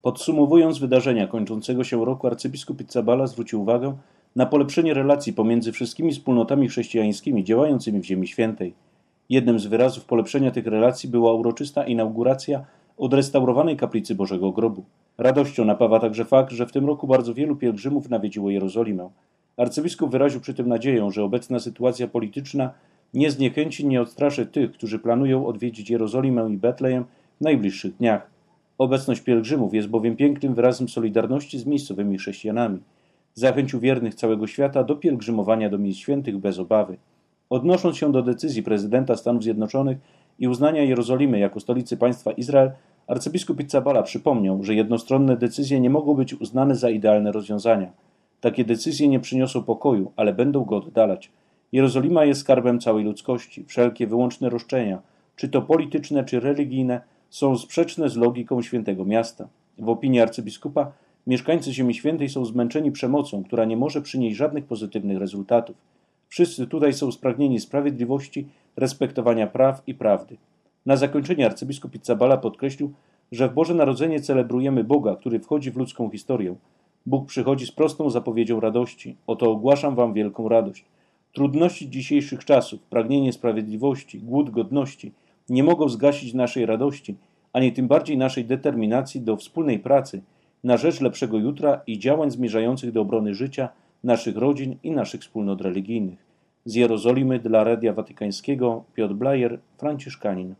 Podsumowując wydarzenia kończącego się roku, arcybiskup Pizzaballa zwrócił uwagę na polepszenie relacji pomiędzy wszystkimi wspólnotami chrześcijańskimi działającymi w Ziemi Świętej. Jednym z wyrazów polepszenia tych relacji była uroczysta inauguracja odrestaurowanej kaplicy Bożego Grobu. Radością napawa także fakt, że w tym roku bardzo wielu pielgrzymów nawiedziło Jerozolimę. Arcybiskup wyraził przy tym nadzieję, że obecna sytuacja polityczna nie zniechęci, nie odstraszy tych, którzy planują odwiedzić Jerozolimę i Betlejem w najbliższych dniach. Obecność pielgrzymów jest bowiem pięknym wyrazem solidarności z miejscowymi chrześcijanami. Zachęcił wiernych całego świata do pielgrzymowania do miejsc świętych bez obawy. Odnosząc się do decyzji prezydenta Stanów Zjednoczonych i uznania Jerozolimy jako stolicy państwa Izrael, arcybiskup Pizzaballa przypomniał, że jednostronne decyzje nie mogą być uznane za idealne rozwiązania. Takie decyzje nie przyniosą pokoju, ale będą go oddalać. Jerozolima jest skarbem całej ludzkości. Wszelkie wyłączne roszczenia, czy to polityczne, czy religijne, są sprzeczne z logiką świętego miasta. W opinii arcybiskupa mieszkańcy Ziemi Świętej są zmęczeni przemocą, która nie może przynieść żadnych pozytywnych rezultatów. Wszyscy tutaj są spragnieni sprawiedliwości, respektowania praw i prawdy. Na zakończenie arcybiskup Pizzaballa podkreślił, że w Boże Narodzenie celebrujemy Boga, który wchodzi w ludzką historię. Bóg przychodzi z prostą zapowiedzią radości. Oto ogłaszam wam wielką radość. Trudności dzisiejszych czasów, pragnienie sprawiedliwości, głód godności nie mogą zgasić naszej radości, ani tym bardziej naszej determinacji do wspólnej pracy na rzecz lepszego jutra i działań zmierzających do obrony życia, naszych rodzin i naszych wspólnot religijnych. Z Jerozolimy dla Radia Watykańskiego Piotr Blajer, franciszkanin.